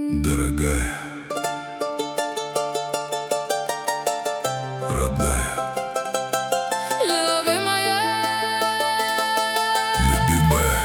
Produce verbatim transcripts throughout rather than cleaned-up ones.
Дорогая, родная, любимая, любимая.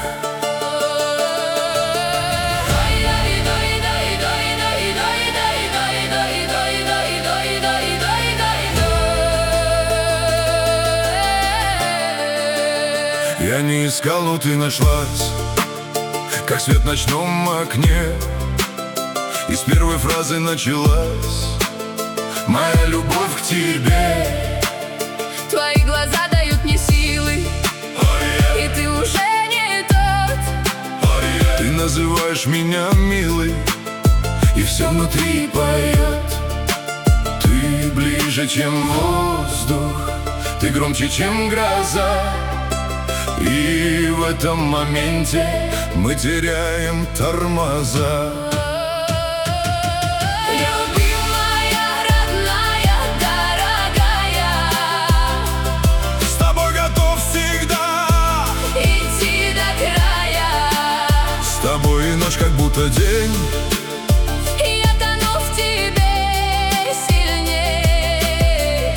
Я не искал, но ты нашлась, как свет в ночном окне. И с первой фразы началась моя любовь к тебе. Твои глаза дают мне силы, oh, yeah. и ты уже не тот. oh, yeah. Ты называешь меня милой, и все внутри поет. Ты ближе, чем воздух, ты громче, чем гроза. И в этом моменте мы теряем тормоза. Любимая, родная, дорогая, С тобой готов всегда идти до края. С тобой ночь как будто день. Я тону в тебе сильней.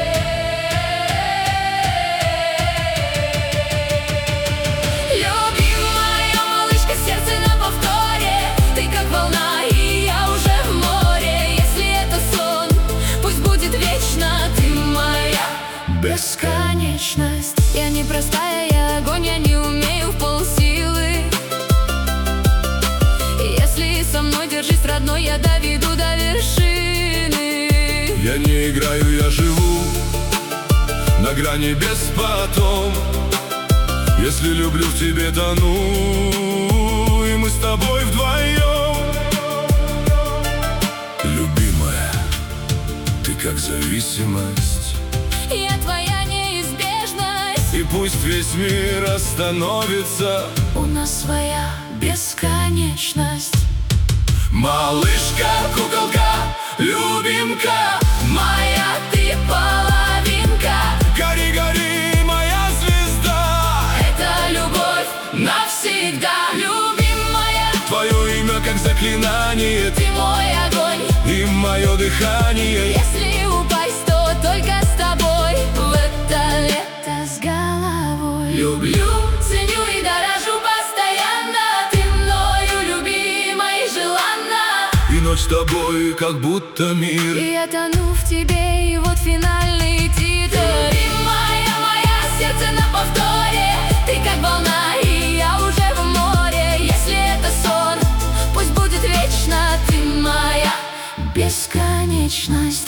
Любимая малышка, сердце на повторе. Ты как волна, и я уже в море. Если это сон, пусть будет вечно. Ты моя бесконечность. Я не простая, я огонь, я не умею в полсилы. Если со мной держись, родной, я доведу до вершины. Я не играю, я живу на грани без потом. Если люблю, в тебе тону, и мы с тобой вдвоем. Любимая, ты как зависимость, Я твоя неизбежность. и пусть весь мир остановится. У нас своя бесконечность. Малышка, куколка, любимка, Моя ты половинка. гори, гори, моя звезда. Это любовь навсегда. Любимая, Твое имя как заклинание, ты мой огонь. и мое дыхание. Если упасть, то только с тобой. В это лето с головой. Люблю, ценю и дорожу постоянно. Ты мною любима и желанна. И ночь с тобой как будто мир. И я тону в тебе, и вот финальный титр. Любимая моя, сердце на повторе. Ты как волна, и я уже в море. Если это сон, пусть будет вечно. Ты моя бесконечность.